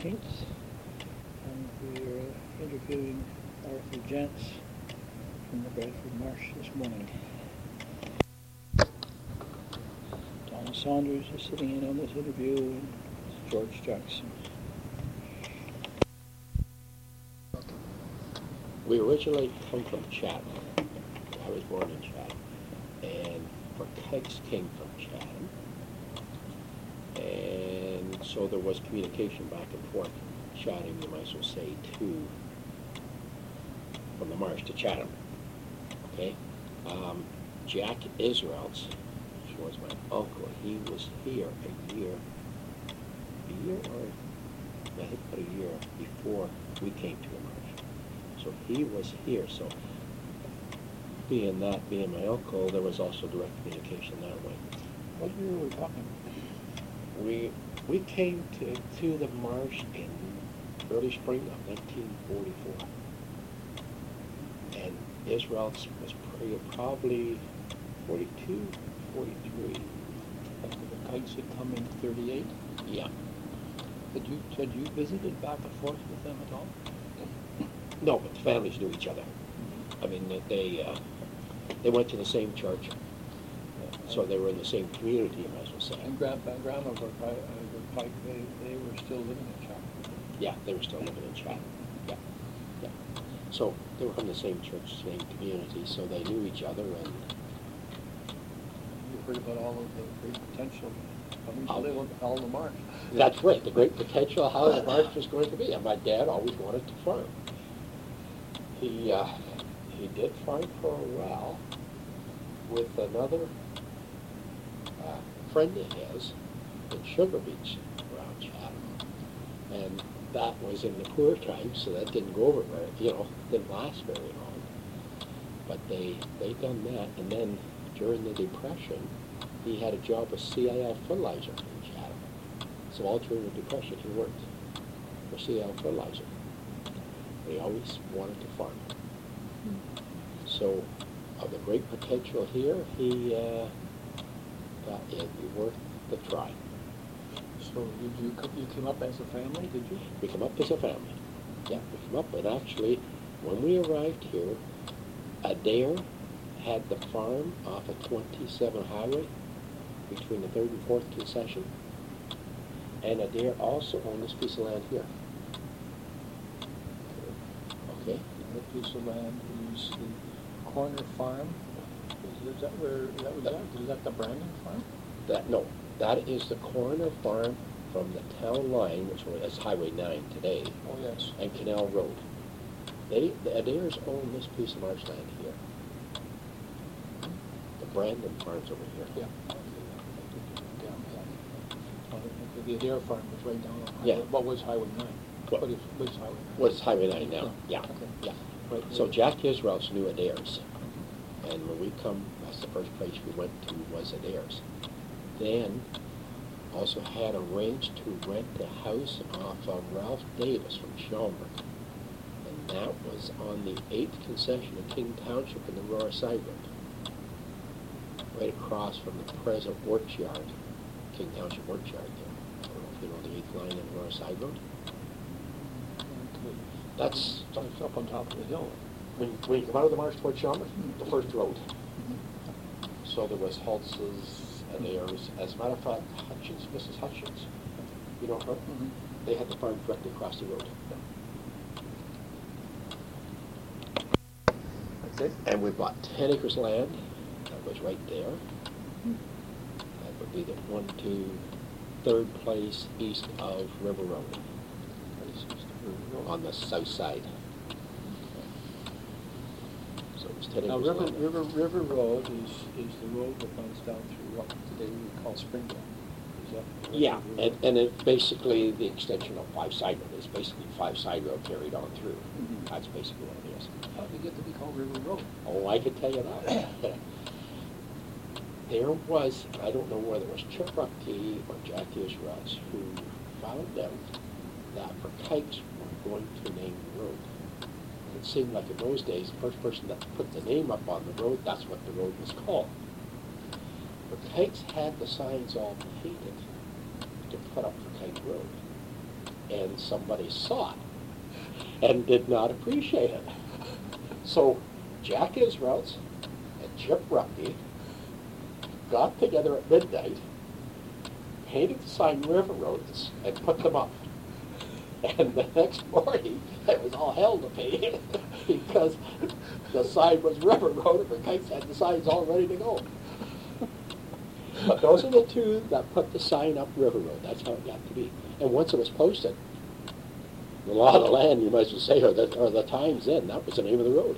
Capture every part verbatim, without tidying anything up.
fifteenth, and we're interviewing Arthur Jantz from the Bradford Marsh this morning. Donna Saunders is sitting in on this interview, and George Jackson. We originally come from Chatham. I was born in Chatham, and Verkuyks came from Chatham, and so there was communication back and forth. Chatham, you might as well say, to from the Marsh to Chatham. Okay, um, Jack Israels, who was my uncle, he was here a year, a year or I think about a year before we came to the Marsh. So he was here. So being that, being my uncle, there was also direct communication that way. What year are we talking? We we came to, to the Marsh in early spring of nineteen forty-four. And Israel was pretty, probably forty-two, forty-three. After the Kites had come in thirty-eight? Yeah. Had you, had you visited back and forth with them at all? No, but the families knew each other. I mean, they they, uh, they went to the same church, so they were in the same community, you might as well say. And Grandpa and Grandma Verkuyk, they, they were still living in Chatham? Yeah, they were still living in Chatham. Yeah, yeah. So they were from the same church, same community, so they knew each other. And you heard about all of the great potential coming to live on Alma Marsh. That's right, the great potential how the Marsh was going to be. And my dad always wanted to farm. He uh, he did farm for a while with another uh, friend of his in Sugar Beach around Chatham, and that was in the poor times, so that didn't go over very, you know, didn't last very long. But they they done that, and then during the Depression, he had a job with C I L Fertilizer in Chatham. So all during the Depression, he worked for C I L Fertilizer. He always wanted to farm. So, of the great potential here, he uh, thought it'd be worth the try. So, did you you came up as a family? Did you? We come up as a family. Yeah, we come up, and actually, when we arrived here, Adair had the farm off of twenty-seven Highway between the third and fourth concession, and Adair also owned this piece of land here. Okay. That piece of land is the corner farm. Is, is that where that was that? Is that the Brandon farm? That no, that is the corner farm from the town line, which is Highway nine today. Oh yes. And Canal Road. They the Adairs own this piece of marshland here. The Brandon farm's over here. Yeah. Yeah, yeah. The Adair farm was right down on Highway. Yeah. What was Highway nine? What, what is, what is Highway nine? What is Highway nine now? Oh, Yeah. okay. Yeah. Right. So Jack Israels knew Adairs. And when we come, that's the first place we went to was Adairs. Then also had arranged to rent a house off of Ralph Davis from Schaumburg. And that was on the eighth concession of King Township in the Aurora Side Road. Right across from the present Works Yard, King Township Works Yard there. I don't know if you know the eighth line in the Aurora Side Road. That's It's up on top of the hill. when, when you come out of the Marsh toward Schaumburg, Mm-hmm. the first road. Mm-hmm. So there was Holtz's and theirs. As a matter of fact, Hutchins, Missus Hutchins, you know her? Mm-hmm. They had the farm directly across the road. That's it? And we bought ten acres of land. That was right there. That would be the one, two, third place east of River Road. On the south side. So it was ten Now, acres of River, land. River, River Road is, is the road that runs down through what today we call Springdale. Is that? Yeah, and, and it basically, the extension of Five Side Road is basically Five Side Road carried on through. Mhm. That's basically what it is. How did it get to be called River Road? Oh, I can tell you that. There was, I don't know whether it was Chip Ruckey or Jack Israels who found out that Verkuyks were going to name the road. It seemed like in those days, the first person that put the name up on the road, that's what the road was called. Verkuyks had the signs all painted to put up Verkuyks Road. and somebody saw it and did not appreciate it. So Jack Israels and Chip Ruppke got together at midnight, painted the sign River Roads, and put them up. And the next morning, it was all hell to pay because the sign was River Road and the kites had the signs all ready to go. But those are the two that put the sign up River Road. That's how it got to be. And once it was posted, the law of the land, you might as well say, or the, or the Times then, that was the name of the road.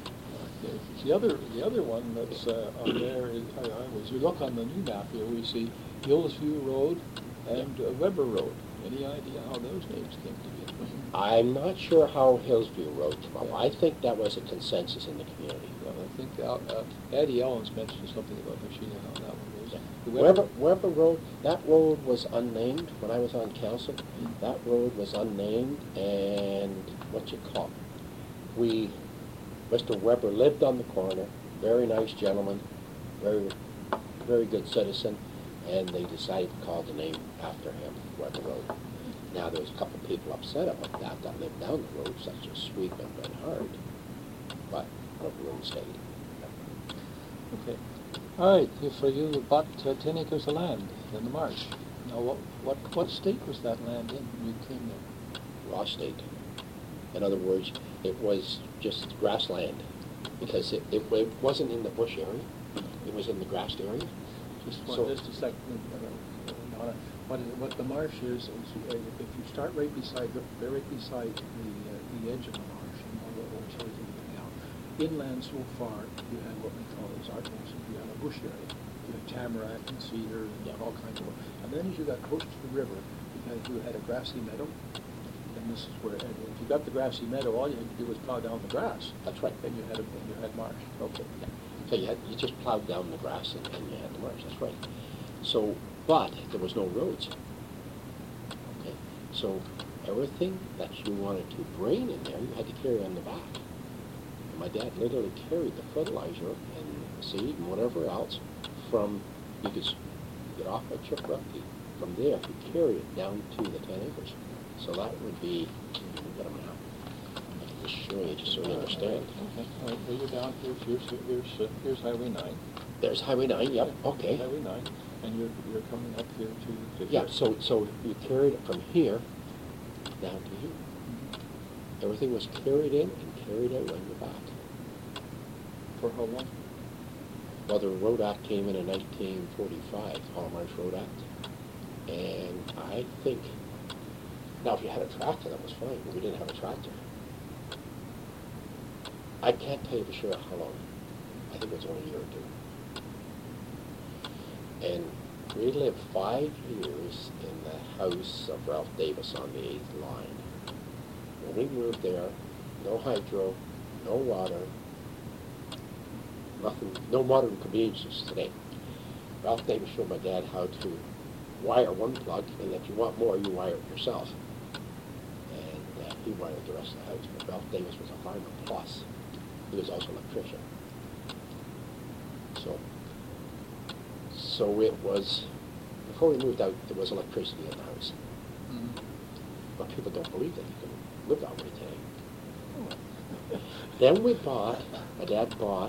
The other, the other one that's uh, on there is, I, I was, you look on the new map here, we see Hillsview Road and uh, Weber Road. Any idea how those names came to be? I'm not sure how Hillsview Road came up. I think that was a consensus in the community. Well, I think uh, uh, Addie Ellens mentioned something about Michigan, how that one was. Yeah. The Weber, Weber Road, that road was unnamed when I was on council. That road was unnamed, and what you call it? We, Mister Weber lived on the corner, very nice gentleman, very, very good citizen, and they decided to call the name after him, Weber Road. Now, there was a couple of people upset about that that lived down the road, such as Sweep and Bernhard, but Weber Road stayed. Okay. All right, you- so you bought uh, ten acres of land in the marsh. Now, what, what, what state was that land in when you came there? Raw state. In other words, it was just grassland, because it, it, it wasn't in the bush area, it was in the grassed area. Just So- one, just a second, uh, uh, Donna. What, is, what the marsh is, is uh, if you start right beside, the, right beside the, uh, the edge of the marsh, and all the old sorts of canal, inland so far, you had what we call as Artmos, you had a bush area. You had tamarack and cedar and Yeah. all kinds of, and then as you got close to the river, because you had a grassy meadow, and this is where, and if you got the grassy meadow, all you had to do was plow down the grass. That's right. Then you had a, then you had marsh. Okay. Yeah. So you had, you just plowed down the grass and, and you had the marsh, that's right. So, but there was no roads. Okay, so everything that you wanted to bring in there, you had to carry on the back. And my dad literally carried the fertilizer and seed and whatever else from, you could s- get off at Chip Ruppke. From there, he carried it down to the ten acres. So that would be, let me get a map. I can just show you, just so you understand. Okay, all right, well, you're down, here's, here's, here's, uh, here's Highway nine. There's Highway nine, yep, okay. Highway nine, and you're, you're coming up here to, to Yeah, here. so, so you carried it from here down to here. Mhm. Everything was carried in and carried out on the back. For how long? Well, the Road Act came in in nineteen forty-five, Hallmarsh Road Act. And I think, now if you had a tractor, that was fine, but we didn't have a tractor. I can't tell you for sure how long. I think it was only a year or two. And we lived five years in the house of Ralph Davis on the eighth line. When we moved there, no hydro, no water, nothing, no modern conveniences today. Ralph Davis showed my dad how to wire one plug, and if you want more, you wire it yourself. And uh, he wired the rest of the house. But Ralph Davis was a farmer plus. He was also an electrician. So, so it was, before we moved out, there was electricity in the house. Mhm. But people don't believe that you can live that way today. Then we bought, my dad bought,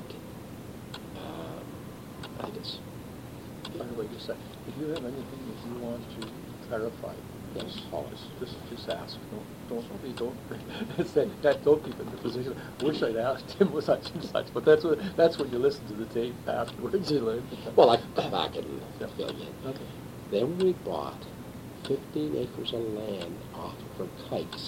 um, I think it's, By the way, just a sec, if you have anything that you want to clarify, Yes. just, just, just, just ask, don't, don't, be- don't, say, that, don't keep in the position, wish I'd asked him with such and such, but that's what, that's when you listen to the tape afterwards, you learn. well, I can come back and Yeah. fill you in. Okay. Then we bought fifteen acres of land off from Kikes.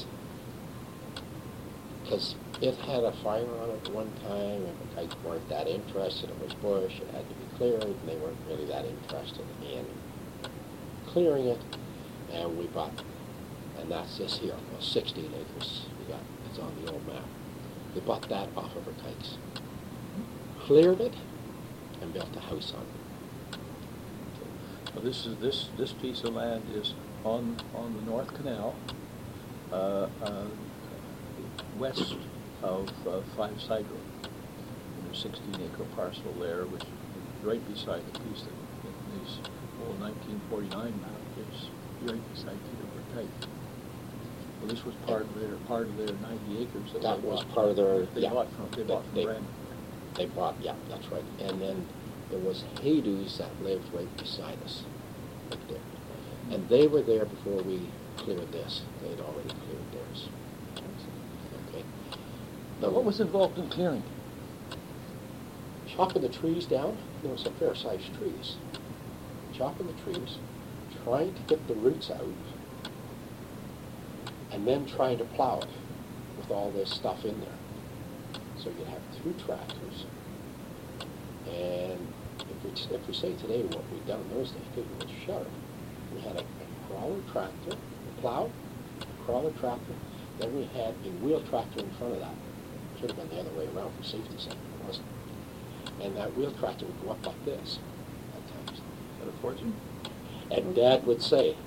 Because it had a fire on it at one time, and the Kikes weren't that interested. It was bush, it had to be cleared, and they weren't really that interested in clearing it. And we bought, and that's this here, well, sixteen acres we got. It's on the old map. We bought that off of our Kikes. Cleared it, and built a house on it. Well, this is, this, this piece of land is on, on the North Canal, uh, uh, west of uh, Five Side Road. And there's sixteen acre parcel there, which is right beside the piece that, in this old nineteen forty-nine map is right beside Peterborough Pike. Well, this was part of their, part of their ninety acres that That they was bought. part of their, They yeah. bought from, they bought They- from Brandon. They bought, yeah, that's right. And then there was Haydos that lived right beside us, right there. And they were there before we cleared this. They had already cleared theirs. Okay. Now, what was involved in clearing? Chopping the trees down, there were some fair-sized trees. Chopping the trees, trying to get the roots out, and then trying to plow it with all this stuff in there. So you'd have two tractors. And if we, if we say today what we've done in those days, people would shudder. We had a, a crawler tractor, a plow, a crawler tractor, then we had a wheel tractor in front of that. Should have been the other way around for safety's sake, but it wasn't. And that wheel tractor would go up like this at times. Is that a fortune? And Dad would say,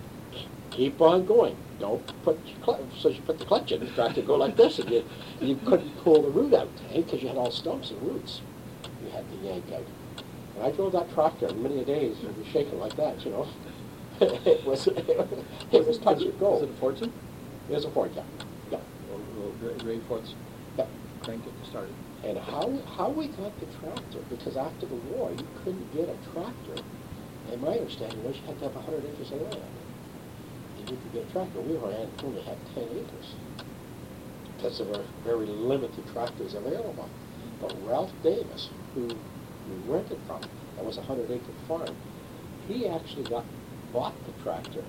keep on going. Don't put your clutch, so you put the clutch in, the tractor go like this, and you, you couldn't pull the root out, eh, because you had all stumps and roots you had to yank out. And I drove that tractor, and many a days it was shaking like that, you know. it was it was touch and go. Was it a fortune? It was a Ford, yeah. Yeah. Little, little gray Fords, Yeah. crank it and start it. And how, how we got the tractor, because after the war, you couldn't get a tractor. And my understanding was you had to have a hundred acres of land. And you could get a tractor. We were, only had ten acres. Because there were very limited tractors available. But Ralph Davis, who we rented from, that was a hundred acre farm, he actually got, bought the tractor,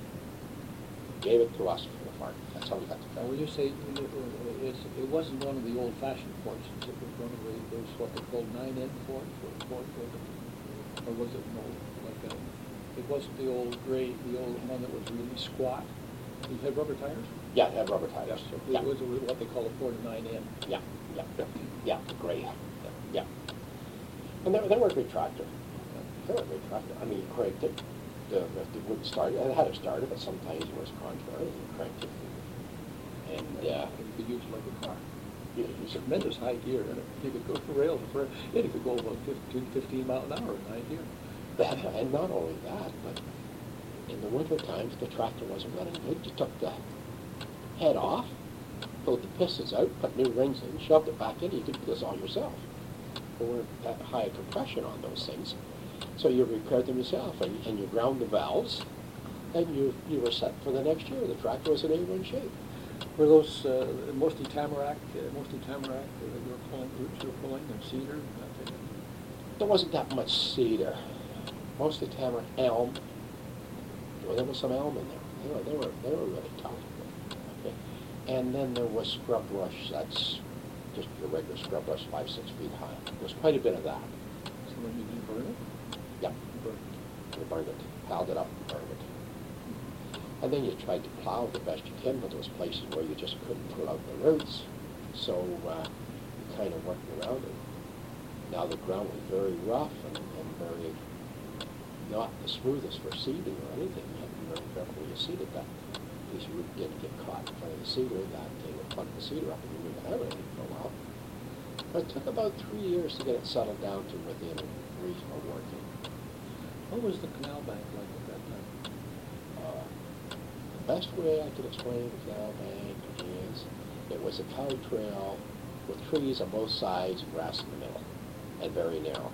gave it to us for the farm. That's how we got the Now, tractor. when you say, it, it- it's, it wasn't one of the old-fashioned Fortunes, it was one of the, those what they call nine-end Fords, or Ford, or was it no, like a, it wasn't the old gray, the old one that was really squat? You had rubber tires? Yeah, it had rubber tires. So Yeah. it was what they call a Ford nine-end. Yeah, yeah, yeah, the gray, yeah. And they, they were a great tractor. They were a great tractor. I mean, cranked it, the, the wouldn't start, it had a starter, but sometimes it was contrary, you cranked it. And, uh, You could use it like a car. you, It you was tremendous high gear in it. You could go for rails for, it could go about fifteen, fifteen mile an hour in high gear. that, and not only that, but in the winter times, the tractor wasn't running good. You took the head off, pulled the pistons out, put new rings in, shoved it back in, you could do this all yourself. There weren't that high a compression on those things. So you repaired them yourself, and, and you ground the valves, and you, you were set for the next year. The tractor was in A one shape. Were those uh, mostly Tamarack, uh, mostly Tamarack uh, that you were pulling, roots you were pulling, and cedar? and that thing? There wasn't that much cedar, mostly tamarack, elm. Well, there was some elm in there. They were, they were, they were really tough. Okay. And then there was scrub brush. That's just your regular scrub brush, five, six feet high. There was quite a bit of that. So when you did burn it? Yep. You burned it. We burned it, piled it up, and burned it. And then you tried to plow the best you can, but there was places where you just couldn't pull out the roots. So uh, you kind of worked around it. Now the ground was very rough and, and very not the smoothest for seeding or anything. You had to be very careful when you seeded that. Because you would get, get caught in front of the seeder, that they would plug the seeder up and you wouldn't have anything for a while. But it took about three years to get it settled down to within reasonable working. What was the canal bank like at that time? Uh, the best way I could explain the canal bank is it was a cow trail with trees on both sides and grass in the middle, and very narrow.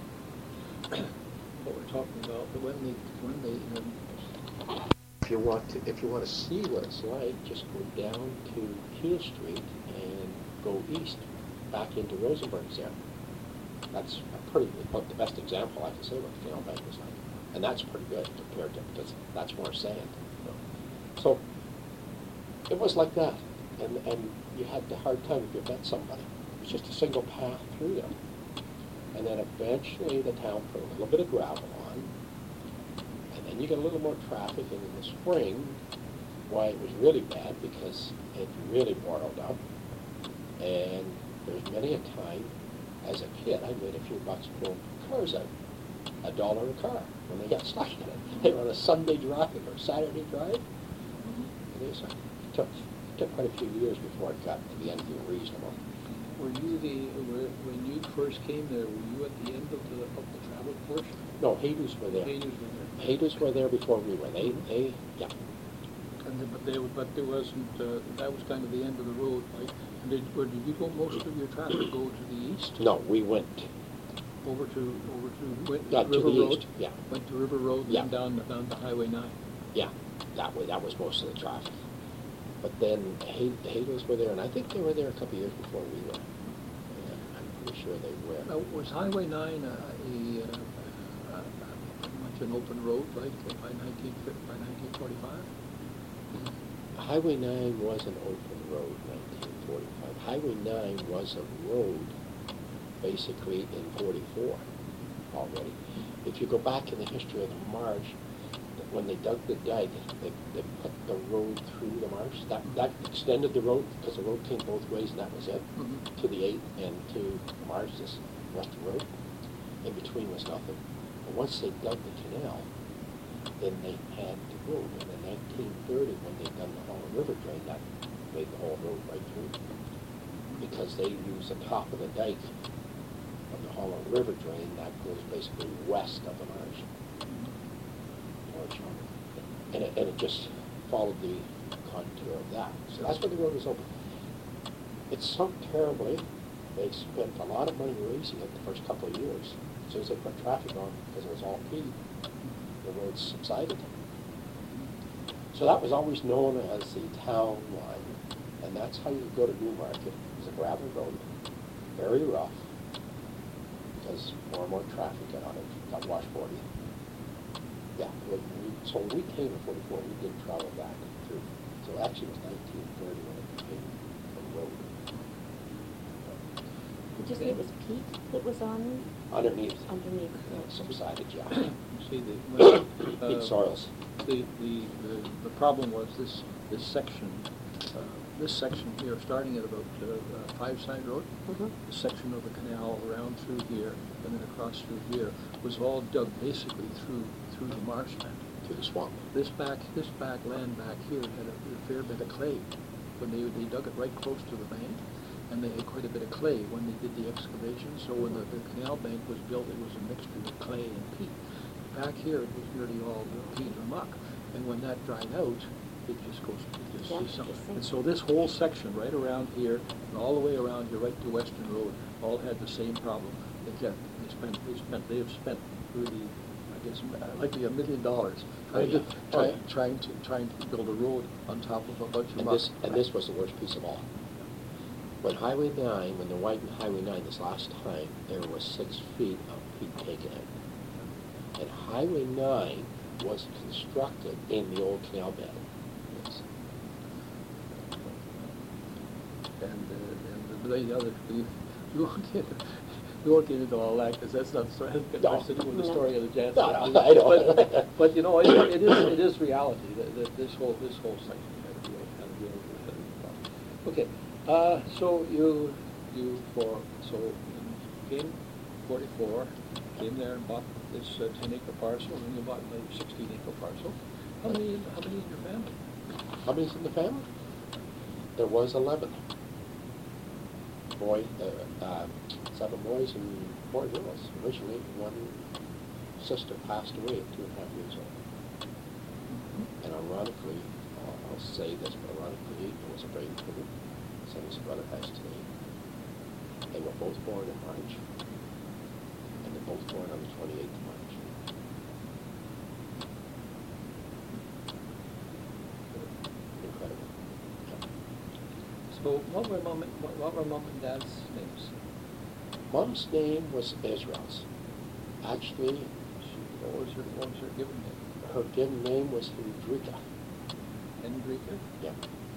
What we're talking about, but when they, when they, um, If you want to, if you want to see what it's like, just go down to Peel Street and go east, back into Rosenberg's there. That's a pretty, about the best example I can say what the canal bank was like. And that's pretty good compared to, because that's more sand. You know. So, it was like that. And, and you had the hard time if you met somebody. It was just a single path through there. And then eventually the town put a little bit of gravel on. And then you get a little more traffic, and in the spring, why it was really bad, because it really boiled up. And there's many a time, as a kid, I made a few bucks pulling cars out. A dollar a car when they got stuck in it. They were on a Sunday drive or Saturday drive. And it, was, it, took, it took quite a few years before it got to be anything reasonable. were you the, were, when you first came there, were you at the end of the, of the travel portion? No, Haydos were there. Haydos were there. Haydos were there before we were. They, they, yeah. And then, but there, but there wasn't, uh, that was kind of the end of the road, right? And did, or did you go, most of your traffic go to the east? No, we went, Over to, over to, went not to River the Road? east, yeah, Went to River Road and Yeah. then down, down to Highway nine? yeah, that way, that was most of the traffic. But then Hay- Hados were there, and I think they were there a couple of years before we were. Yeah, I'm pretty sure they Now, were. was Highway nine a, a, uh, uh, pretty much an open road, right, by nineteen fifty, by nineteen forty-five? Highway nine was an open road, nineteen forty-five. Highway nine was a road, basically, in forty-four already. If you go back in the history of the marsh, when they dug the dike, they, they put the road through the marsh. That, that extended the road, because the road came both ways, and that was it, Mhm. to the eighth and to the marsh, this western road. In between was nothing. But once they dug the canal, then they had the road. And in nineteen thirty, when they done the Holland River drain, that made the whole road right through. Because they used the top of the dike of the Holland River drain, that goes basically west of the marsh. And it, and it just followed the contour of that. So that's where the road was open. It sunk terribly. They spent a lot of money raising it the first couple of years. As soon as they put traffic on, because it was all P, the road subsided. So that was always known as the town line. And that's how you go to Newmarket. It was a gravel road, very rough, because more and more traffic got on it, got washboardy. Yeah, we, we, so when we came in forty-four, we did travel back through. So actually it was nineteen thirty when it became a road. Did you say it was peat that was on Underneath, underneath? uh, subsided, yeah. You see, the, well, Peat uh, soils. The, the, the, the problem was this, this section, uh, this section here, starting at about, uh, uh, Five Side Road, Mhm. the section of the canal around through here, and then across through here, was all dug basically through, through the marshland. To the swamp. This back, this back land back here had a a fair bit of clay, when they, they dug it right close to the bank, and they had quite a bit of clay when they did the excavation, so when the, the canal bank was built, it was a mixture of clay and peat. Back here, it was nearly all peat or muck, and when that dried out, it just goes, it just, Yeah, it's some- just and sinks. so this whole section, right around here, and all the way around here, right to Western Road, all had the same problem. They kept, they spent, they spent, they have spent really, I guess, uh, likely a million dollars trying Oh, to, yeah. Oh, trying, yeah. trying to, trying to build a road on top of a bunch of And muck. this, and this was the worst piece of all. When Highway nine, when they widened Highway nine this last time, there was six feet of peat taken out. And Highway nine was constructed in the old canal bed. Yes. And, uh, and the other, you, you won't get, you won't get into all that, because that's not, so- hasn't got No. much to do with the No. story of the Jansen. No, no, I know. But, but, you know, it, it is, it is reality, that, that this whole, this whole section had to deal, had to deal with it. Okay, uh, so you, you for, so you came forty-four, came there and bought this uh, ten acre parcel, and you bought a sixteen acre parcel. How many, how many in your family? How many's in the family? There was eleven. Boy, uh, uh, seven boys and four girls. Originally, one sister passed away at two and a half years old. And ironically, I'll, I'll say this, but ironically, it was a brain tumor. Same as brother has today. They were both born in March, and they're both born on the twenty-eighth of March. Incredible. Yeah. So what were mom, and- what what were mom and dad's names? Mom's name was Israel's. Actually, She- What was her, what was her given name? her given name was Hendrika. Hendrika? Yeah.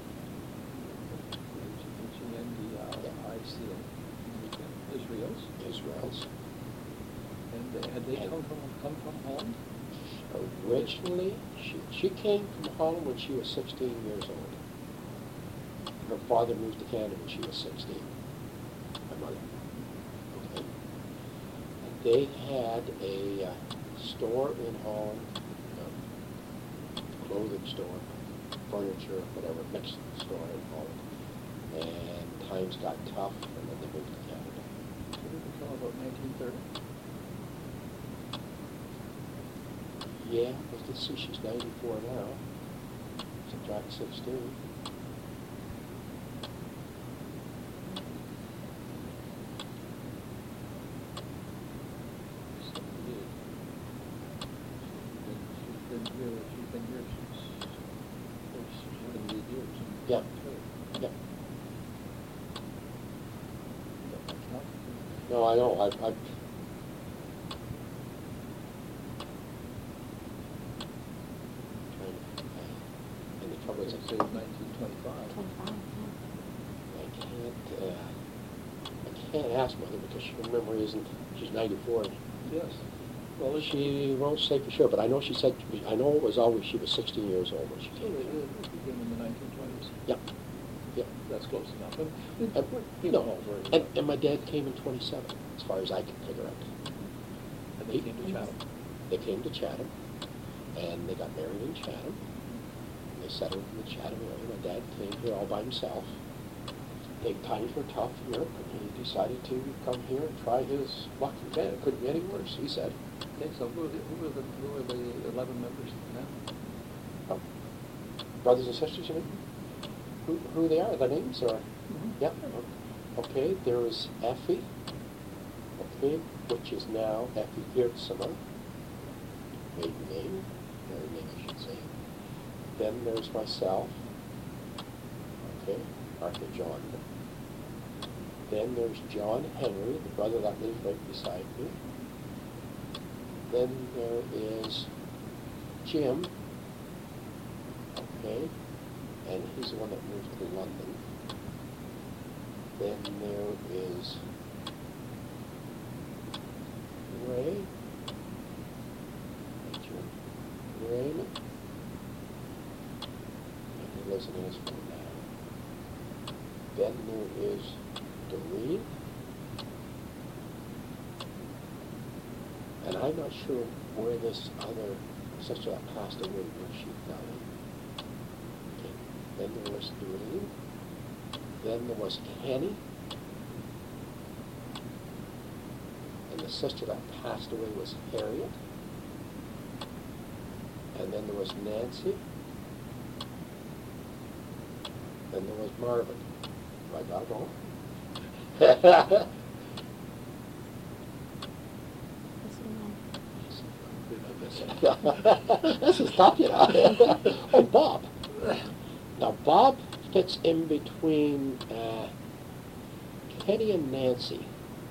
H E N D I C A. Hendrika. Israel's? Israel's. And they- had they And- come from, come from Holland? Originally, she, she came from Holland when she was sixteen years old. Her father moved to Canada when she was sixteen. My mother. Okay. And they had a uh, store in Holland, um, clothing store, furniture, whatever, mixed store in Holland. And times got tough, and then they moved to Canada. Until about nineteen thirty? Yeah, let's see, she's ninety-four now. Subtract back sixteen. Seventy-eight. She's been here, she's been here since, since seventy-eight years. Yeah. Yeah. That's not- No, I know, I, I, and the trouble I is, would say nineteen twenty-five. Twenty-five, I can't, uh, I can't ask Mother because her memory isn't, she's ninety-four. Yes. Well, it's- She won't say for sure, but I know she said, to me- I know it was always, she was sixteen years old when she So came it here. it began in the nineteen twenties. Yep, yep. That's close enough. And, and, And, you no, know, very and, well. and my dad came in twenty-seven, as far as I can figure out. And they came to Chatham. They came to Chatham, and they got married in Chatham. And they settled in the Chatham area. My dad came here all by himself. Big times were tough in Europe, and he decided to come here and try his luck again. It couldn't be any worse, he said. Okay, so who are the, who are the, who are the eleven members now? Oh, brothers and sisters, you mean? Who, who they are, the names, or? Mhm. Yeah, okay, there is Effie, okay, which is now Effie Geertsema, maiden name, married name I should say. Then there's myself, okay, Arthur John. Then there's John Henry, the brother that lives right beside me. Then there is Jim, okay, and he's the one that moved to London. Then there is Ray, Jim, Raymond, and he lives in Innisfree now. Then there is Doreen, and I'm not sure where this other sister that passed away, where she fell in. Okay. Then there was Doreen. Then there was Kenny. And the sister that passed away was Harriet. And then there was Nancy. Then there was Marvin. Have I got it all? This is tough, you know. Oh, Bob. Now, Bob fits in between uh, Kenny and Nancy.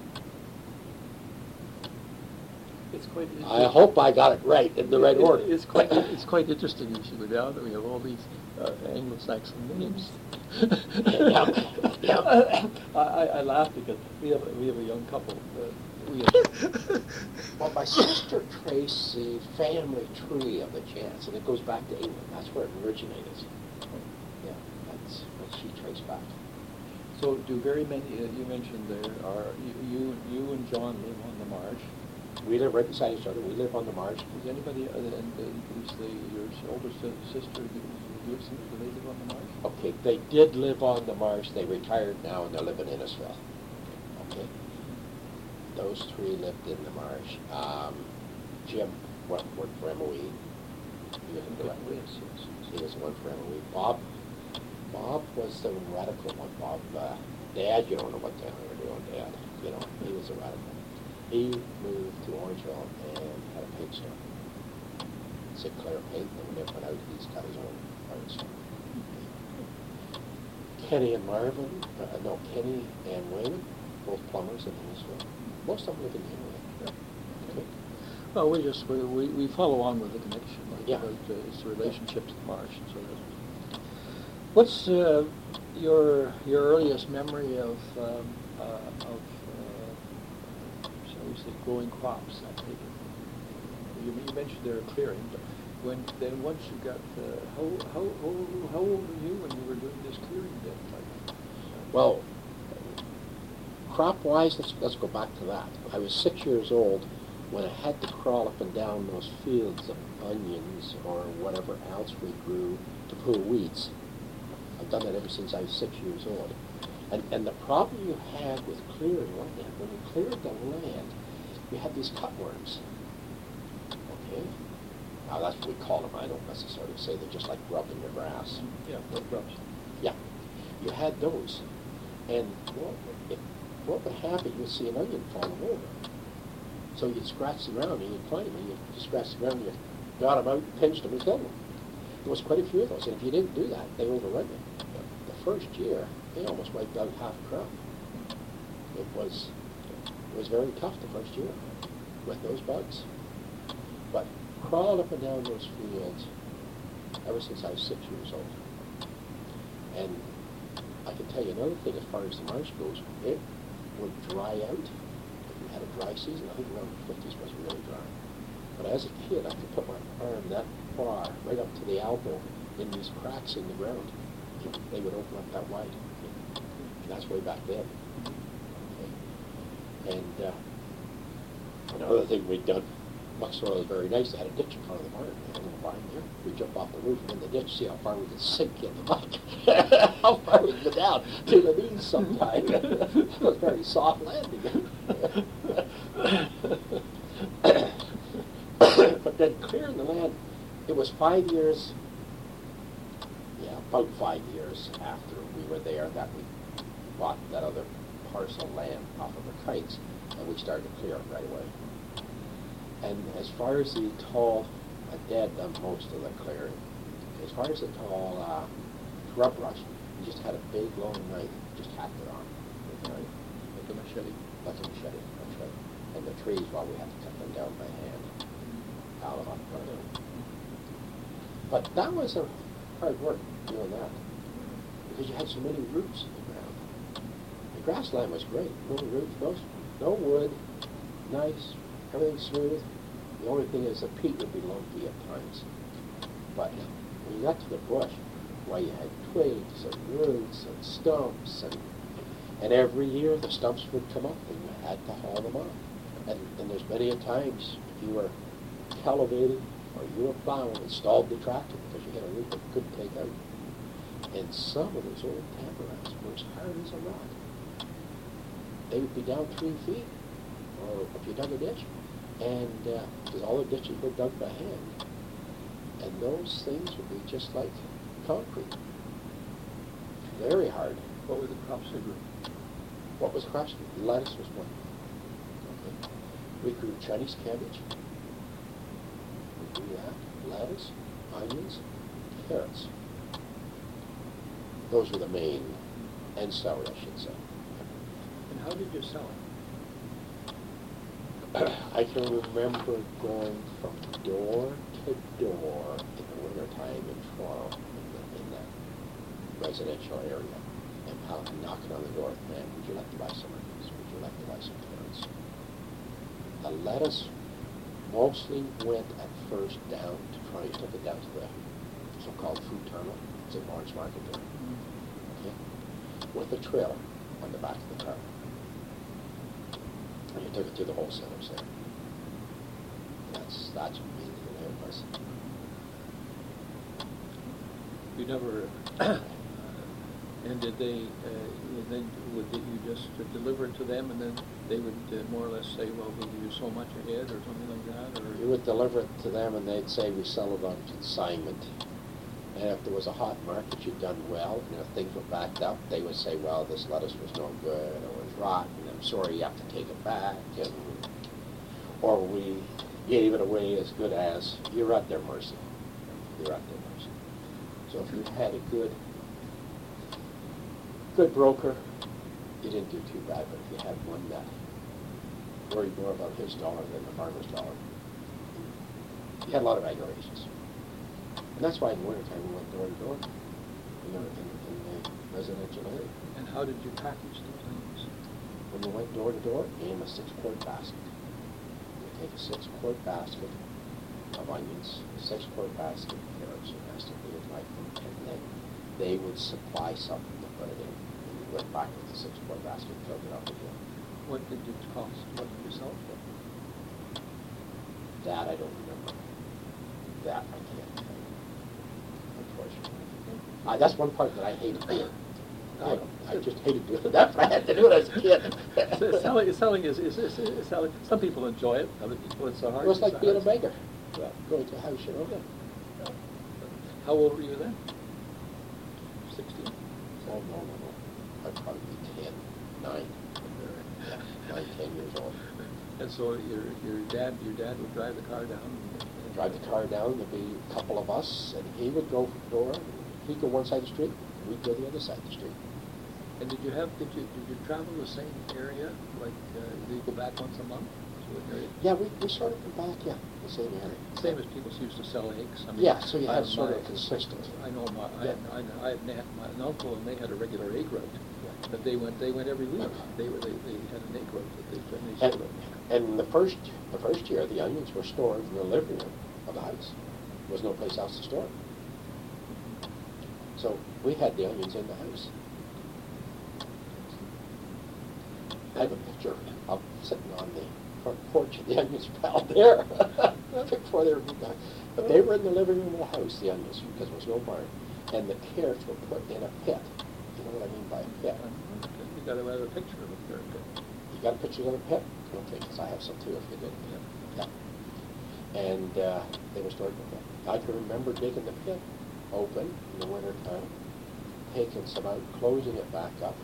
It's quite. It's I hope I got it right, in the right it- order. It's quite, it's quite interesting as you go down that we have all these uh, Anglo-Saxon names. Yeah, yeah. I, I I laugh because we have, a- we have a young couple. Uh, we have, Well, my sister traced the family tree of the Chants, and it goes back to England. That's where it originated. Yeah, that's what she traced back. so do very many, uh, you mentioned there are, you, you you and John live on the marsh. We live right beside each other. We live on the marsh. Is anybody, other than, uh, is the, your older si- sister, do do they live on the marsh? Okay, they did live on the marsh. They retired now, and they're living in Innisfree. Okay, those three lived in the marsh. Um, Jim worked, worked for M O E. He was a director. Yes, yes, yes. He was one for M O E. Bob, Bob was the radical one. Bob, uh, Dad, you don't know what the hell they were doing, Dad. You know, he was a radical. He moved to Orangeville and had a paint store. Sinclair Paint, and when it went out, he's got his own art store. Kenny and Marvin, uh, no, Kenny and Wayman, both plumbers in Innisfree. Most of them live in Innisfree. Okay. Well, we just, we, we we follow on with the connection, like Yeah. about uh, its relationship to the marsh and so on. What's uh, your your earliest memory of um, uh, of uh, shall we say growing crops? I take it. You, you mentioned they were clearing, but when then once you got uh, how how how how old were you when you were doing this clearing bit? Like, Well, crop-wise, let's, let's go back to that. I was six years old when I had to crawl up and down those fields of onions or whatever else we grew to pull weeds. I've done that ever since I was six years old. And, and the problem you had with clearing, when when you cleared the land, you had these cutworms. Okay? Now, that's what we call them. I don't necessarily say they're just like grub in your grass. Yeah, what grubs? Yeah, you had those. And what, if, what would happen, you'd see an onion falling over. So you'd scratch the ground and you'd find them, and you'd scratch the ground and you got them out, pinched them, and killed them. There was quite a few of those, and if you didn't do that, they overrun you. The first year, they almost wiped out half the crop. It was, it was very tough the first year with those bugs. But crawled up and down those fields ever since I was six years old. And I can tell you another thing as far as the marsh goes, it would dry out. If you had a dry season, I think around the fifties was really dry. But as a kid, I could put my arm that far, right up to the elbow, in these cracks in the ground. They would open up that wide. And that's way back then. Okay. And uh, another thing we'd done, muck soil is very nice. They had a ditch in front of the barn. They had a little barn there. We'd jump off the roof and in the ditch, see how far we could sink in the muck. How far we could go down to the knees sometimes. It was very soft landing. But then clearing the land, it was five years, yeah, about five years after we were there that we bought that other parcel of land off of the kites, and we started to clear it right away. And as far as the tall, my dad done most of the clearing. As far as the tall uh, shrub brush, we just had a big long knife, just hacked it on with a knife. Like a machete? Like a machete, that's right. And the trees, well, we had to cut them down by hand. Out of it. But that was a hard work doing that, because you had so many roots in the ground. The grassland was great, no roots, no, no wood, nice, everything smooth. The only thing is the peat would be lumpy at times. But when you got to the bush, why, you had twigs and roots and stumps, and and every year the stumps would come up and you had to haul them off. And, and there's many a times if you were cultivating or you were plowing and stalled the tractor because you had a root that you couldn't take out. And some of those old tamaracks were as hard as a rock. They would be down three feet, or if you dug a ditch, and because uh, all the ditches were dug by hand, and those things would be just like concrete. Very hard. What were the crops they grew? What was crops? Lettuce was one. Okay. We grew Chinese cabbage. We grew that. Lettuce, onions, carrots. Those were the main, and celery, I should say. And how did you sell it? I can remember going from door to door in the wintertime in Toronto, in, the, in that residential area, and pounding, knocking on the door, man, would you like to buy some onions? Would you like to buy some carrots? The lettuce mostly went at first down to Toronto. You took it down to the so-called food terminal. It's in Lawrence Market there. Okay? With a trailer on the back of the car. And you took it to the wholesalers there. That's, that's what we did there was. You never, uh, and did they, uh, then would you just deliver it to them and then they would uh, more or less say, well, we'll give you so much a head or something like that? Or You would deliver it to them and they'd say we sell it on consignment. And if there was a hot market, you'd done well, and if things were backed up, they would say, well, this lettuce was no good, or it was rotten, I'm sorry, you have to take it back, and, or we gave it away as good as, you're at their mercy. You're at their mercy. So if you had a good, good broker, you didn't do too bad, but if you had one that worried more about his dollar than the farmer's dollar, you had a lot of aggravations. And that's why in the wintertime we went door to door, you know, in, in the residential area. And how did you package those onions? When we went door to door, in a six-quart basket. You take a six-quart basket of onions, a six-quart basket of carrots, and that's the way like them, and then they would supply something to put it in. And you went back with the six-quart basket, filled it up again. What did it cost? What did you sell it for? That I don't remember. That I can't tell you. Unfortunately. Uh, that's one part that I hated doing. I, I just hated doing that, but I had to do it as a kid. So selling, selling is, is, is, is selling. Some people enjoy it, other people it's so hard. It was like it's being a hard. beggar. well, going to the house, you know. Yeah. How old were you then? Sixteen? Oh, no, no, no. I'd probably be ten, nine, nine, ten years old. And so your, your dad, your dad would drive the car down? and- and- Drive the car down, there'd be a couple of us, and he would go from the door, he'd go one side of the street, and we'd go the other side of the street. And did you have, did you, did you travel the same area? Like, uh, did you go back once a month? to an area? Yeah, we, we sort of come back, yeah, the same area. Same as people used to sell eggs. I mean, Yeah, so you I had have sort my- of consistent. I know my, I Yeah. had, I know- I had an aunt- my, an uncle, and they had a regular egg route. Yeah. But they went, they went every week. They were, they, they had an egg route that they, and they And, sold it. and the first, the first year, the onions were stored in the living room of the house. There was no place else to store them. So we had the onions in the house. I have a picture of sitting on the front porch and the onions were out there before they were moved out. But they were in the living room of the house, the onions, because there was no barn. And the carrots were put in a pit. You know what I mean by a pit? You gotta have a picture of it there. okay. You got pictures of a pit? Okay, because I have some too, if you did. Yeah. And uh, they were stored in the pit. I can remember digging the pit open in the winter time, taking some out, closing it back up.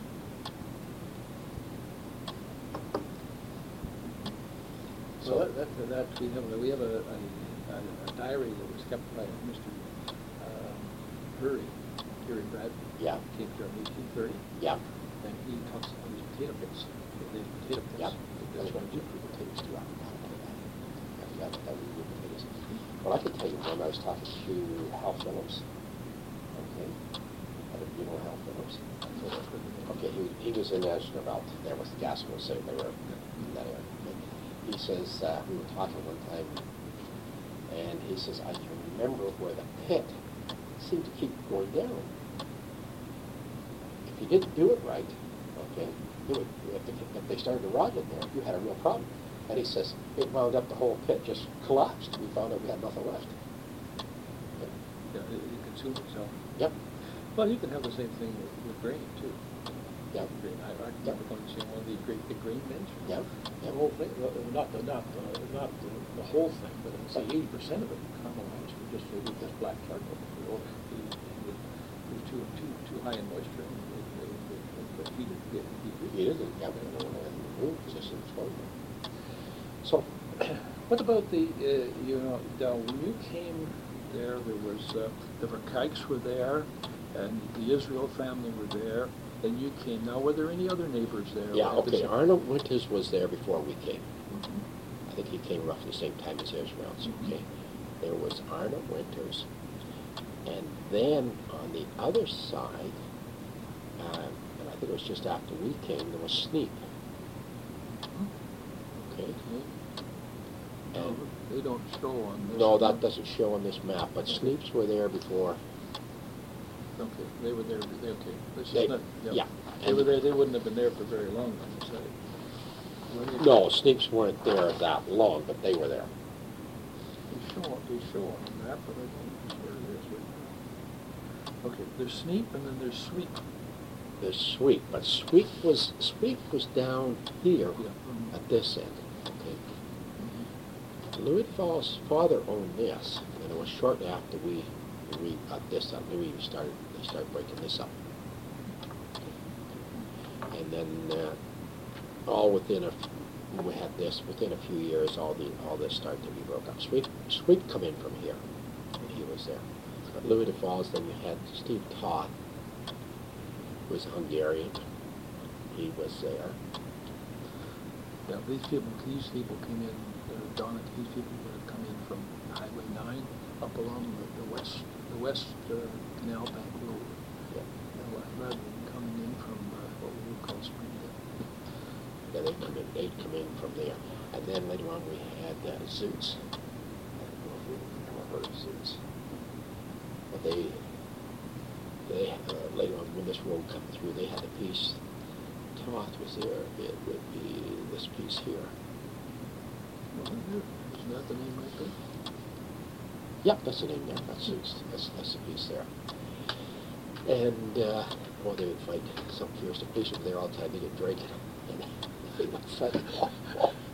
So that, that, that, we have, a- we have a, a, a diary that was kept by Mister um, Hurry here in Bradford. Yeah. Came here in eighteen thirty, Yeah, and he talks about these potato pits, these potato pits. yeah. That's what you do for potatoes too. I forgot to tell you that. I forgot that we do potatoes. Well, I could tell you when I was talking to Hal Phillips. Okay. I don't- You know Hal Phillips? Okay, he, he was in Asheville. There was the gas was sitting. They were in that area. He says, uh, we were talking one time, and he says, I can remember where the pit seemed to keep going down. If you didn't do it right, okay, it would, if, the, if they started to rot in there, you had a real problem. And he says, it wound up, the whole pit just collapsed. We found out we had nothing left. Yeah, it, it consumes itself. Yep, Well, you can have the same thing with, with grain too. yep, Grain. I, I remember going to see one of the great big grain bins. yep, The yep. whole thing, uh, not the, not the, not the, the whole thing, but I'd say eighty percent of it caramelized with just, with just black charcoal. It was it was too, too, too high in moisture, and it, it, it, it, it heated, it heated. He isn't, yep, and the room just exploded. So, What about the, uh, you know, now, when you came there, there was, uh, the Verkijks were there, and the Israel family were there, and you came. Now, were there any other neighbors there? yeah, At the okay, same- Arnold Winters was there before we came. Mhm. I think he came roughly the same time as Israel, so, okay. There was Arnold Winters, and then on the other side, uh, and I think it was just after we came, there was Sneap, okay? Okay. And, No, they don't show on this. no, one. that doesn't show on this map, but Sneaps were there before. Okay, they were there, they, okay. This They- is not, yeah. They were there, they wouldn't have been there for very long, I would say. Were they? No, Sneaps weren't there that long, but they were there. They show, they show on the map, but I don't know where it is right now. Okay, there's Sneap and then there's Sweep. There's Sweep, but Sweep was, Sweep was down here Yeah. mhm. at this end, okay? Mhm. Louis Fall's father owned this, and it was shortly after we, we got this up, Louis started, they started breaking this up. And then, uh, all within a, when we had this, within a few years, all the, all this started to be broken up. Sweep, Sweep come in from here, and he was there. But Louis de Falls, then you had Steve Todd, who was Hungarian, he was there. Yeah, these people, these people came in, uh, Donna, these people would have come in from Highway nine up along the, the west, the west uh, Canal Bank Road. Yeah. Uh, Rather than coming in from uh, what we would call Springdale. Yeah, they'd come in, they'd come in from there. And then later on, we had uh, Zoots. I don't know if you've ever heard of Zoots. But they, they, uh, later on, when this road come through, they had a piece, Toth was there, it would be this piece here. Well, isn't that the name right there? Yep, that's the name there, that's Zoots, that's, that's the piece there. And, uh, well, they would fight some fierce. The police were there all the time, they get drinking. And they would fight.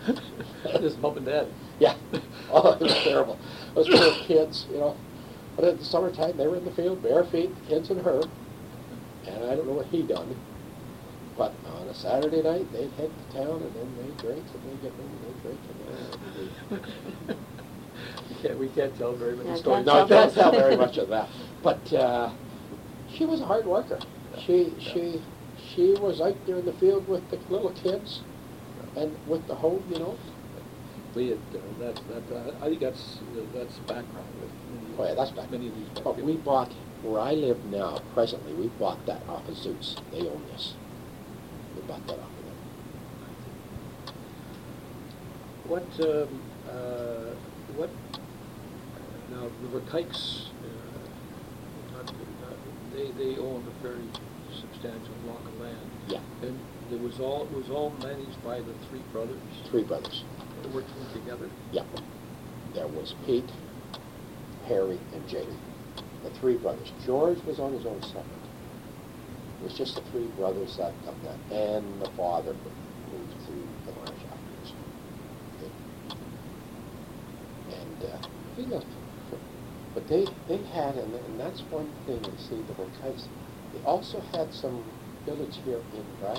Just mom and dad. Yeah. Oh, it was terrible. Those poor kids, you know. But in the summertime, they were in the field, bare feet, the kids and her. And I don't know what he done. But on a Saturday night, they'd head to town, and then they'd drink, and they'd get home, and they'd drink, and then We can't, we can't tell very many Yeah, stories. no, I can't tell very much of that. But uh, she was a hard worker. She Yeah. she she was out there in the field with the little kids, and with the home, you know. We had, uh, that, that, uh, I think that's, uh, that's background with many, Oh, yeah, that's back. many of these. back But people. we bought, where I live now, presently, we bought that off of Zeus. They own this. We bought that off of them. What, um, uh, what, now, the Kikes, uh, not, not, they, they owned a very substantial block of land. Yeah, And it was all, it was all managed by the three brothers, three brothers. working together. Yeah. There was Pete, Harry, and Jake. The three brothers. George was on his own separate. It was just the three brothers that done that, and the father moved to the Marsh afterwards. Okay. And uh, he left. But they, they had, and, and that's one thing you see, the Verkites, they also had some village here in Bradford.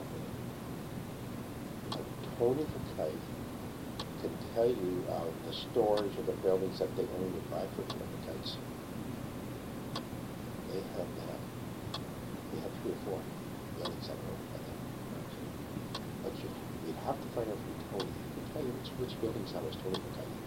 Tony Verkite can tell you uh, the stores or the buildings that they own in Bradford and the Verkites. They have that. They have three or four buildings that are owned by them. But you, you'd have to find out from Tony. He can tell you which, which buildings that was Tony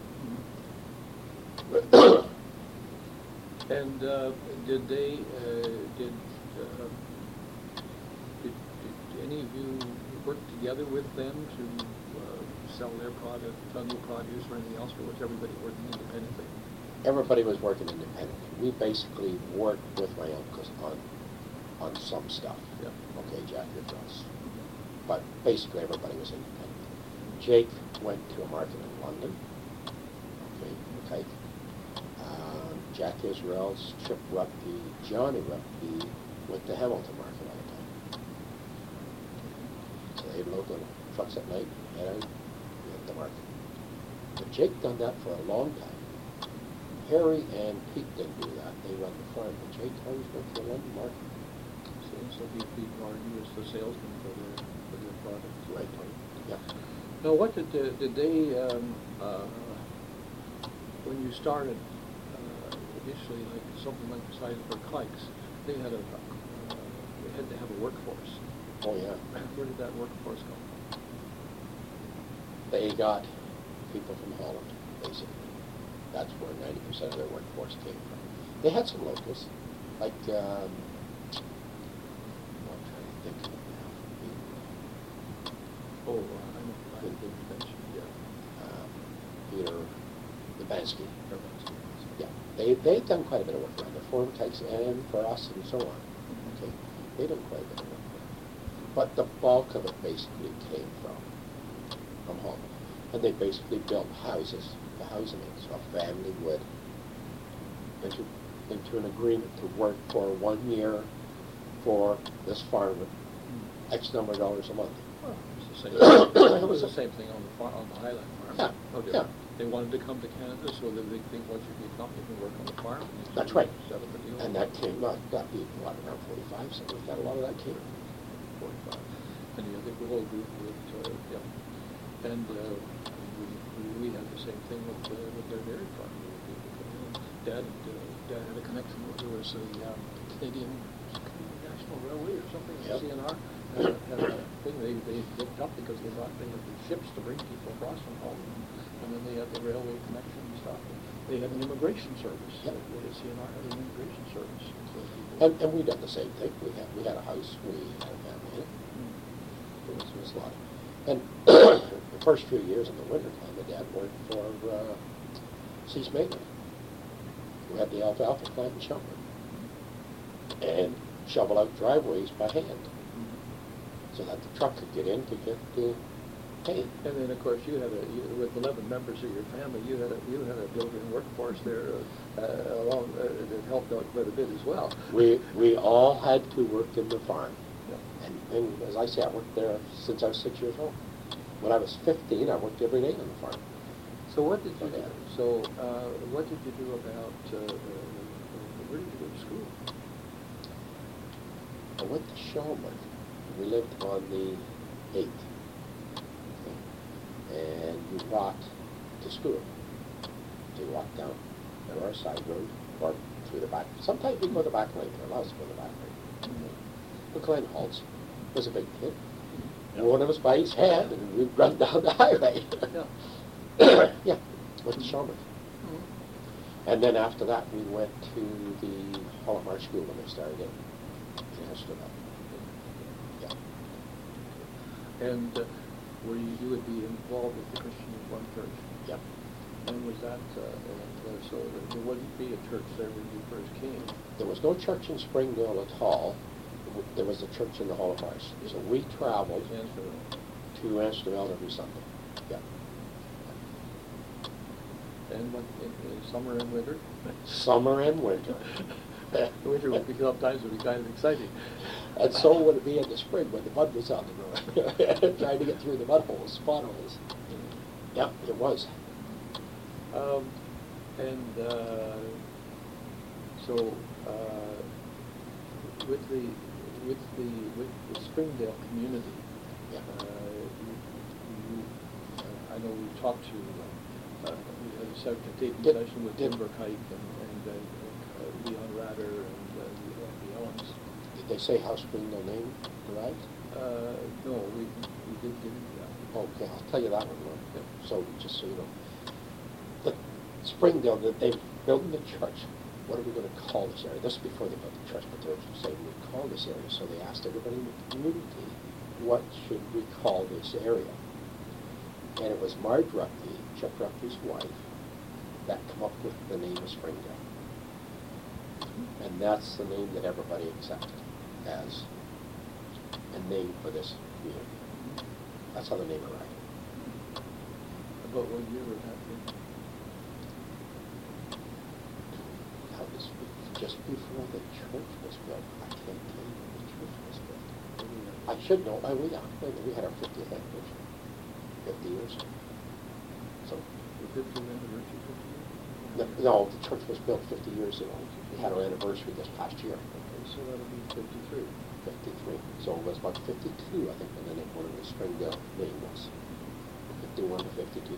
Verkite. And uh, did they, uh, did, uh, did, did any of you work together with them to uh, sell their product, sell new produce or anything else, or was everybody working independently? Everybody was working independently. We basically worked with my uncles on on some stuff. Yeah. Okay, Jack did us. But basically everybody was independent. Jake went to a market in London. Okay, okay. Um, Jack Israel's Chip Rupke, Johnny Rupke went to Hamilton Market all the time. So they'd load the trucks at night and head out at the market. But Jake done that for a long time. Harry and Pete didn't do that. They run the farm. But Jake always went to the London market. So, so he, he or he was the salesman for their, for their product. Right. Yeah. Now, what did, uh, did they, um, uh, when you started, uh, initially, like something like the size of their Kikes, they had a, uh, they had to have a workforce. Oh, yeah. Where did that workforce come from? They got people from Holland, basically. That's where ninety percent of their workforce came from. They had some locals, like, um, I'm trying to think of it now. Oh, uh, I know, I know, they mentioned, yeah. Um, Peter Lebansky. Urbanski. Yeah, they, they've done quite a bit of work around the forum types and for us and so on. Okay, they've done quite a bit of work there. But the bulk of it basically came from, from Holland. And they basically built houses, the housing in. So a family would enter into an agreement to work for one year for this farmer, X number of dollars a month. Well, it was the same, it was the same thing on the far, on the Highland farm. Yeah, No yeah. different. They wanted to come to Canada so that they think once you get company, you can work on the farm. and you That's can right. Set up a deal. And that came, uh, got be, what, around forty-five, something like that, a lot of that came. Forty-five. And the other whole group with, uh, yeah. And, uh, we, we- we had the same thing with, uh, with their dairy farm. Dad, uh, Dad had a connection with, there was a, um, Canadian National Railway or something, Yep. C N R. Had, a- had a thing, they, they looked up because they bought, they had the ships to bring people across from home. And then they had the railway connection and stuff. They had an immigration service. Yep. The C N R had an immigration service. So people- And, and we done the same thing. We had, we had a house, we had a family in it. It was, it was a lot. And the first few years in the winter time, my dad worked for uh, Cease Maitland, who had the alfalfa plant in Shelburne, and shovel out driveways by hand so that the truck could get in to get the hay. And then, of course, you had a, you, with eleven members of your family, you had a, you had a built-in workforce there, uh, uh, along, uh, that helped out quite a bit as well. We, we all had to work in the farm. Yeah. And, and as I say, I worked there since I was six years old. When I was fifteen, I worked every day on the farm. So what did you, Okay. so, uh, what did you do about, uh, uh, where did you go to school? I went to Shulman. We lived on the eighth. And you walked to school. So you walked down the north side road or through the back. Sometimes we go the back lane. They're allowed to go the back lane. But Glenn Holtz was a big kid. And one of us by his hand, and we'd run down the highway. Yeah. Yeah, went to Shulman. And then after that, we went to the Holland Marsh School when they started it. In Estherville. Yeah. And uh, where you, you would be involved with the Christian Reformed Church? Yep. And was that, uh, and, uh, so there- there wouldn't be a church there when you first came? There was no church in Springdale at all. There was a church in the Holland Marsh. So we traveled Answer. to Amsterdam every Sunday. Yeah. And what, in, in summer and winter? Summer and winter. The winter would be, sometimes would be kind of exciting. And so would it be in the spring when the mud was on the road, trying to get through the mud holes, spot holes. Yeah, it was. Um, and, uh, so, uh, with the, with the, with the Springdale community, Yeah. uh, you, you, uh, I know we talked to, uh, we had a second taping Did- session with did- Tim Burkite and, and, uh, uh, Leon Ratter and, uh, the Owens. Did they say how Springdale name derived? Uh, no, we, we did get into that. Okay, I'll tell you that one, Lord. Yep. So, just so you know. The Springdale, that they built the church, what are we gonna call this area? This is before they built the church, but they were saying we call this area, so they asked everybody in the community, what should we call this area? And it was Marge Ruppke, Chuck Ruppke's wife, that come up with the name of Springdale. And that's the name that everybody accepted as a name for this community. That's how the name arrived. About what year would that be? That was just before the church was built. I can't tell you when the church was built. I should know, I, we, uh, we had our fiftieth anniversary, fifty years. So, The fiftieth anniversary, fifty years? no, no, the church was built fifty years ago. We had our anniversary this past year, Okay, so that'll be fifty-three. fifty-three. So it was about fifty-two, I think, when the name, one of the Springdale name was. fifty-one to fifty-two.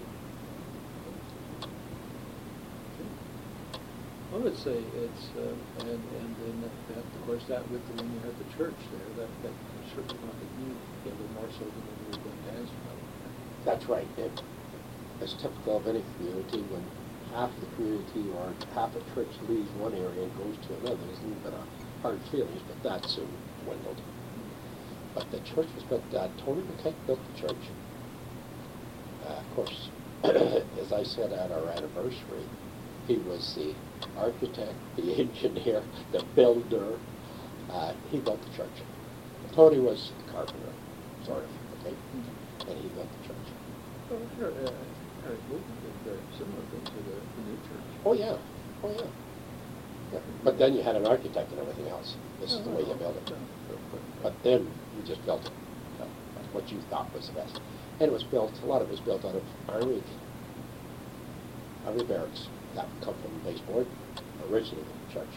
Well, it's a, it's, uh, and, and then that, that, of course, that with, the- when you had the church there, that, that certainly brought the community together more so than when you were going to Ansel. That's right. It, it's typical of any community when half the community or half a church leaves one area and goes to another. There's a little bit of hard feelings, but that soon dwindled. But the church was built, uh, Tony McKay built the church. Uh, of course, as I said at our anniversary, he was the architect, the engineer, the builder. Uh, he built the church. Tony was the carpenter, sort of, okay? And he built the church. Well, sure, uh, Harry Wooten did very similar things to the, the new church. Oh, yeah, oh, yeah. Yeah. But then you had an architect and everything else. This is the way you built it. But then you just built it. So that's what you thought was the best. And it was built, a lot of it was built out of Army, Army barracks. That would come from baseboard, originally the church.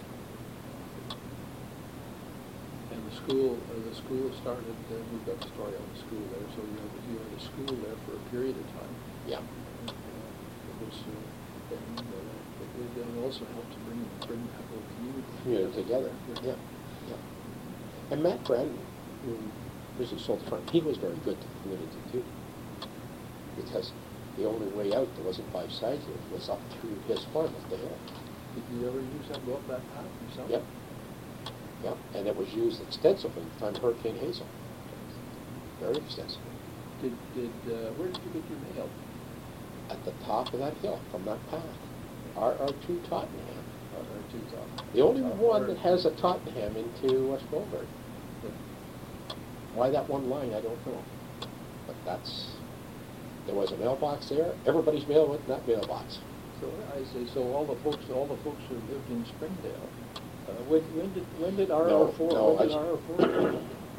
And the school, uh, the school started, uh, we've got the story on the school there, so you had, you had a school there for a period of time. Yeah. And, uh, it was, uh, and, uh, it would uh, also help to bring, bring that whole community. Community together, yeah, yeah. And Matt Brandon, who originally sold the farm, he was very good to the community too. Because the only way out, there wasn't five sides here, was up through his farm up the hill. Did you ever use that, go up that path yourself? Yep. Yep, and it was used extensively on Hurricane Hazel. Very extensively. Did, did, uh, where did you get your mail? At the top of that hill, from that path. R R two Tottenham. Uh, or two top? The only Top one or- that has a Tottenham into West Goldberg. Why that one line, I don't know. But that's, there was a mailbox there. Everybody's mail went in that mailbox. So I say, so all the folks, all the folks who lived in Springdale, uh, when, when did, when did R R four, No, no, when did I- R R four?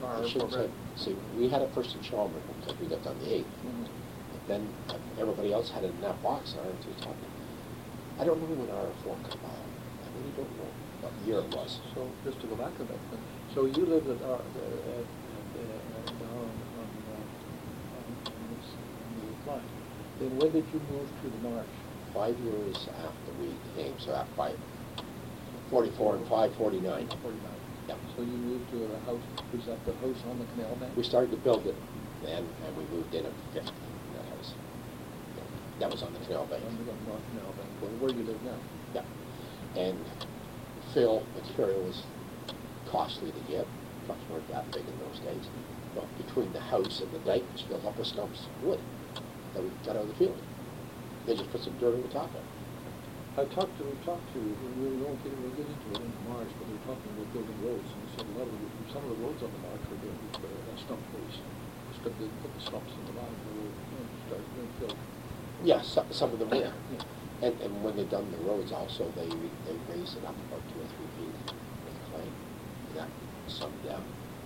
car. I shouldn't for- say, see, we had it first in Chalmers, because we lived on the eighth. Mhm. Then uh, everybody else had it in that box, and R M two top. I don't know when R F four came out. I really don't know what year it was. So, just to go back a bit, then, so you lived at, uh, at, at, uh, down on, uh, on, on this, on the line. Then when did you move to the Marsh? Five years after we came, so at five, forty-four and five, forty-nine. Forty-nine. Yeah. So you moved to a house, was that the house on the canal bank? We started to build it then, and we moved in at fifty, in that house. That was on the canal bank. On the North Canal Bank, where, where you live now? Yeah. And fill material was costly to get. Trucks weren't that big in those days. But between the house and the dike was filled up with stumps, wood, that we got out of the field. They just put some dirt on the top of it. I talked to, we talked to, we we won't get, we'll get into it in March, but we were talking about building roads, and we said a lot of, the- some of the roads on the March were doing, uh, stump base. Just put the, put the stumps in the bottom of the road, and started doing fill. Yeah, some, some of them were. Yeah. And, and when they done the roads also, they, they raised it up about two or three feet with clay. And that sunk down.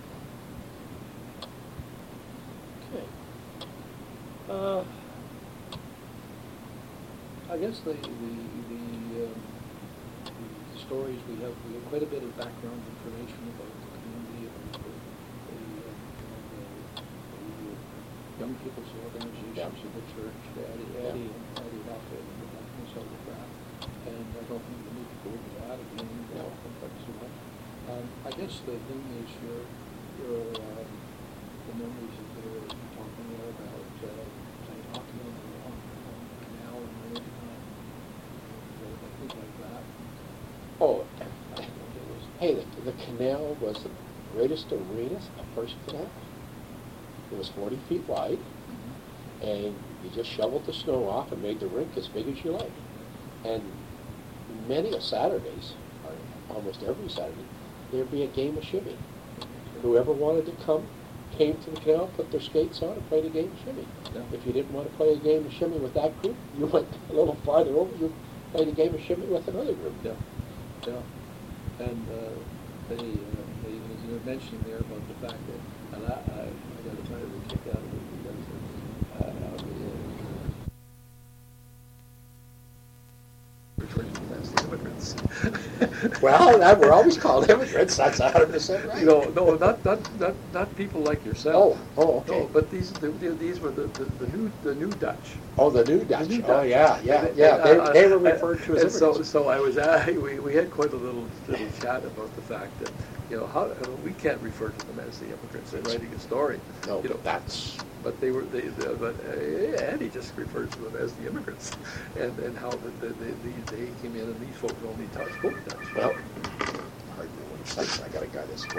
Okay. Uh, I guess the, the, the, um, the stories, we have, we have quite a bit of background information about the community, about the, the, uh, the, the young people's organizations Yeah. of the church, the Addie, Yeah. Addie, and Addie Lafayette, and the Blackness of the Craft. And I don't think we need to go into that again, we No. don't think quite so much. Um, I guess the thing is your, your, um, the memories that they were talking there about, uh, playing hockey on the, on, on the canal in the wintertime, and uh, things like that. Oh, I don't know, it was, hey, the, the canal was the greatest arena, a first canal. It was forty feet wide, and you just shoveled the snow off and made the rink as big as you like. And many a Saturdays, or almost every Saturday, there'd be a game of shimmy. Whoever wanted to come came to the canal, put their skates on, and played a game of shimmy. Yeah. If you didn't want to play a game of shimmy with that group, you went a little farther over, you played a game of shimmy with another group. yeah, yeah. And uh, they, uh, they, as you were mentioning there about the fact that, and I, I, I got a kind of a kick out of it because uh, uh, the, uh, referring to them as the immigrants. Well, that, we're always called immigrants, that's a hundred percent right. No, no, not, not, not, not people like yourself. Oh, oh, okay. No, but these, the, the- these were the, the, the new, the new Dutch. Oh, the new Dutch. new Oh, Dutch. yeah, yeah, And- yeah. and, They, uh, they were uh, referred to as and so, immigrants. so I was, uh, we, we had quite a little, little chat about the fact that, you know, how, uh, we can't refer to them as the immigrants in writing a story. No, you know, that's, But they were, they, they- but uh, Andy just refers to them as the immigrants, and, and how the, the, the, the- they came in and these folks only taught spoke Dutch. well, hardly one second, I gotta guy this way.